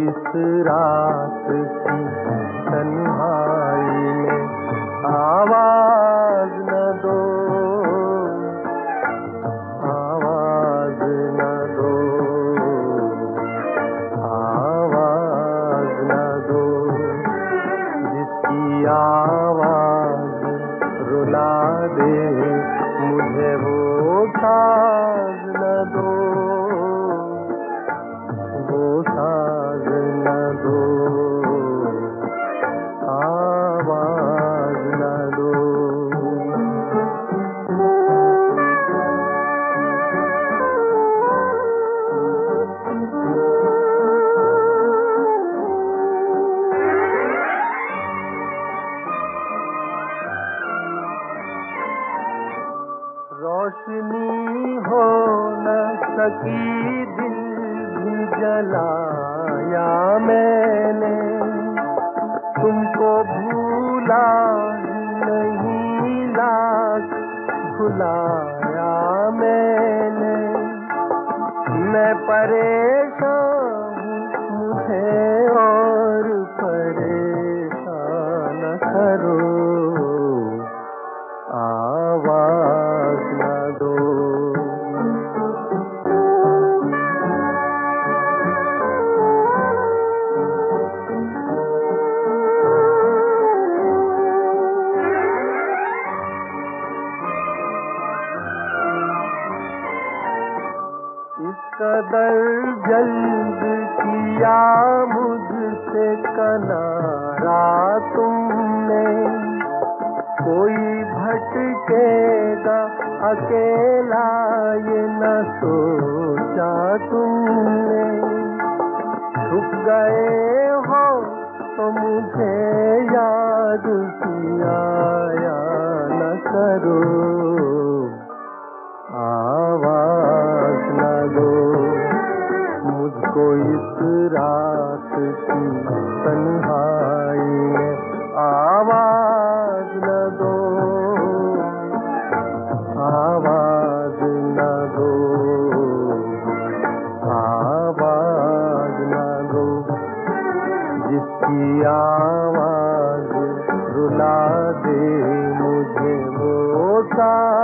इस रात की तन्हाई में आवाज न दो, आवाज न दो, आवाज न दो। जिसकी आवाज रुला दे मुझे वो साज न दो, वो साज न दो, आवाज न दो। रोशनी हो न सकी दिल भी जलाया मैंने, तुमको भूला नहीं लाख भुलाया मैंने। मैं परेशान हूँ मुझे और परेशान न करो, आवाज न दो। इस कदर जल्द किया मुझसे किनारा तुमने, कोई भटकेगा अकेला ये न सोचा तुमने। छुप गए हो तो मुझे याद किया या न करो, आवाज न दो। मुझको इस रात की तन्हाई में आवाज न दो, आवाज न दो, आवाज न दो। जिसकी आवाज रुला दे मुझे वो सा